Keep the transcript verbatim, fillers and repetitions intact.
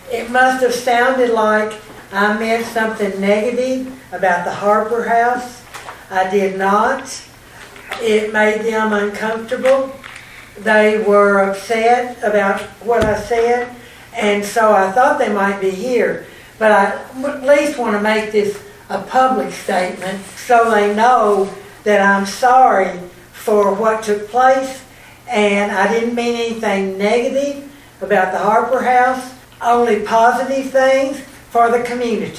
It must have sounded like I meant something negative about the Harper House. I did not. It made them uncomfortable. They were upset about what I said, and so I thought they might be here. But I at least want to make this a public statement so they know that I'm sorry for what took place, and I didn't mean anything negative about the Harper House, only positive things for the community.